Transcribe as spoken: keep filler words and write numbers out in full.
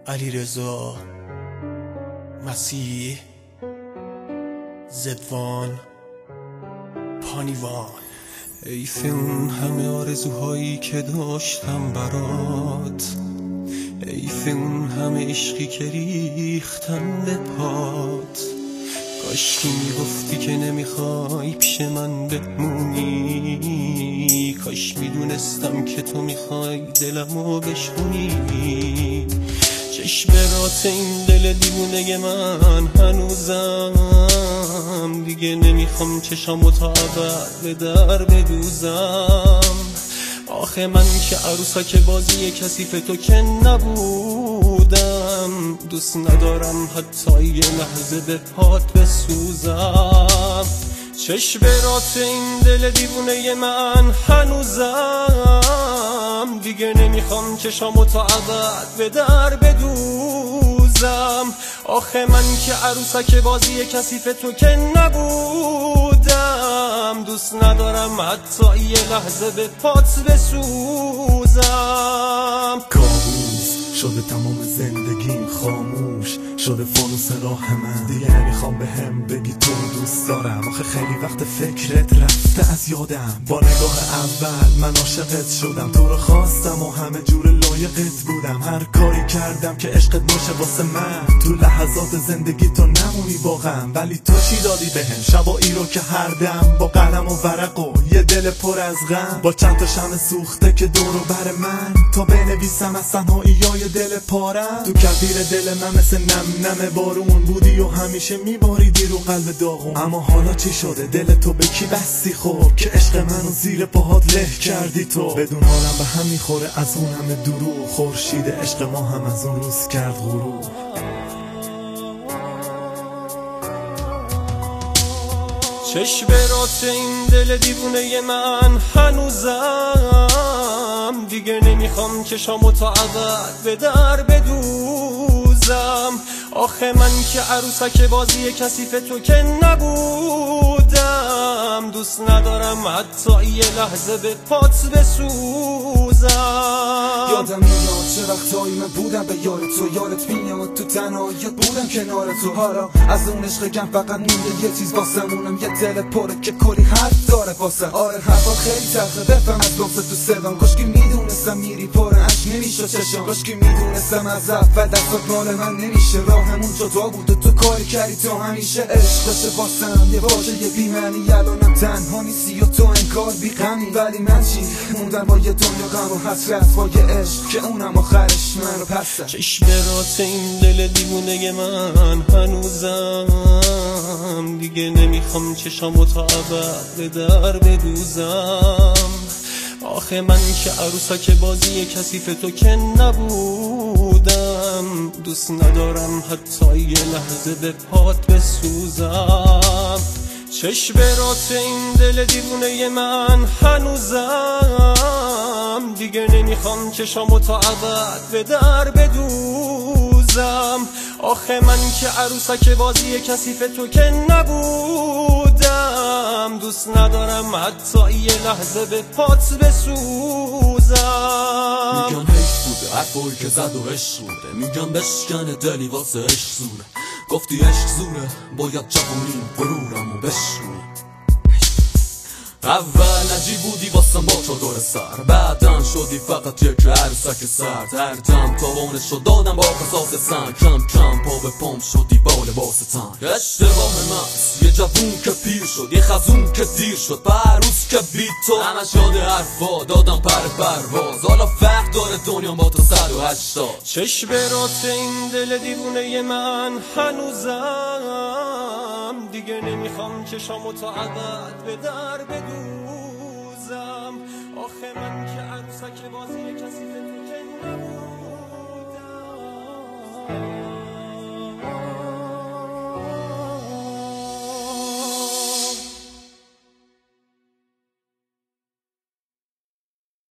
علیرضا مسیح زدوان پانیوان. حیف اون همه آرزوهایی که داشتم برات، حیف اون همه عشقی که ریختم به پات. کاشکی میگفتی که نمیخوای پیش من بمونی، کاش میدونستم که تو میخوای دلمو بشونی. چشمرات این دل دیوونه من هنوزم، دیگه نمیخوام چشامو تا ابد به در بدوزم. آخه من که عروسک بازی کثیف تو که نبودم، دوست ندارم حتی یه لحظه به پات بسوزم. چشمرات این دل دیوونه من هنوزم، دیگه نمیخوام چشامو تا ابد به در بدوزم. آخه من که عروسک بازی کثیف تو که نبودم، دوست ندارم حتی یه لحظه به پات بسوزم. کابوس شده تمام زندگیم، خاموش شده فانوس راه من. دیگه نمیخوام به هم بگی تو دوست دارم، آخه خیلی وقت فکرت رفته از یادم. با نگاه اول من عاشقت شدم، تو رو خواستم و همه جور لایقت بودم. هر کاری کردم که عشقت باشه واسه من، تو لحظات زندگی تو نمونی با غم. ولی تو چی دادی بهم؟ شبایی رو که هر دم با قلم و ورق و یه دل پر از غم، با چند تا شمع سوخته که دورو بر من، تا بنویسم از تنهاییای دل پارم. تو کویر دل من مثل نم نم بارون بودی و همیشه میباریدی رو قلب داغون. اما حالا چی شده؟ دل تو به کی بستی خب که عشق منو زیر پاهات له کردی تو؟ بدون حالم به هم میخوره از اون همه دروغ، خورشید عشق ما هم از اون روز کرد غروب. چشمرات این دل دیوونه من هنوزم، دیگه نمیخوام چشامو تا ابد به در بدوزم. آخه من که عروسک بازی کثیف تو که نبودم، دوست ندارم حتی یه لحظه به پات بسوزم. یادم میاد چه وقتایی من بودم به یار تو، یارت میاد تو تنهاییت بودم کنار تو. حالا از اون عشق گم فقط مونده یه چیز واسمونم، یه دل پره که کلی حرف داره واسه. آره حرفات خیلی تلخه بفهم از لحظه تو صدام، کاشکی میدونستم میری پر عشق نمیشه چشم، کاشکی میدونستم از اول دستات مال من نمیشه. راهمون جدا بود و تو کاری کردی تو همیشه. عشق داشته واسم یه واژه یه بی‌معنی، الانم تنها نیستی و تو انگار بی‌غمی. ولی من چی موندم با یه دنیا غم و حسرت، با یه عشق که اونم آخرش من رو پس زد. چشمرات این دل دیوونه من هنوزم، دیگه نمیخوام چشامو تا ابد به در بدوزم. آخه من که عروسک بازی کثیف تو که نبودم، دوست ندارم حتی یه لحظه به پات بسوزم. چشمرات این دل دیوونه من هنوزم، دیگه نمیخوام چشامو تا ابد به در بدوزم. آخه من که عروسک بازی کثیف تو که نبودم، دوست ندارم حتی یه لحظه به پات بسوزم. میگن حیف بوده حرفایی که زد و عشق بوده، میگن بشکنه دلی واسه عشق زوره. گفتی عشق زوره باید جوونی غرورمو بشونی. اول نجیب بودی واسم با چادر سر، بعدن شدی فقط یک عروسک سرد. هر دم تاوانشو دادم با قصاص سنگ، کم کم پا به پام شدی با لباس تنگ. اشتباه ماست یه جوون که پیر شد، یه خزون که دیر شد، عروس که بی تو همش یاد حرفا دادم پر پرواز. حالا فرق داره دنیا با تو صد و هشتاد. چشمرات این دل دیوونه من هنوزم، دیگه نمیخوام چشامو تا ابد به در بدوزم. آخه من که عروسک بازی کثیف تو که نبودم.